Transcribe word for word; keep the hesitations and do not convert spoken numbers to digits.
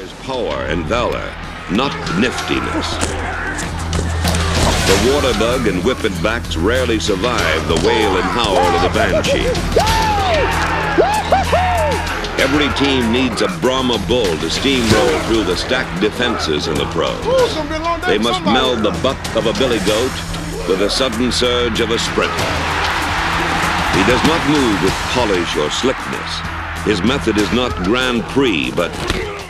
requires power and valor, not niftiness. The water bug and whippet backs rarely survive the wail and howl of the banshee. Every team needs a Brahma bull to steamroll through the stacked defenses in the pros. They must meld the buck of a billy goat with the sudden surge of a sprinter. He does not move with polish or slickness. His method is not Grand Prix, but